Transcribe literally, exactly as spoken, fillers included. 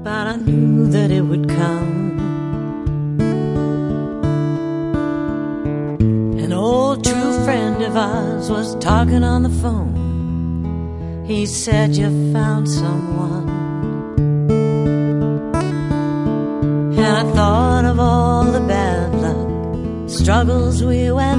but I knew that it would come. An old true friend of ours was talking on the phone. He said you found someone. And I thought of all the bad luck struggles we went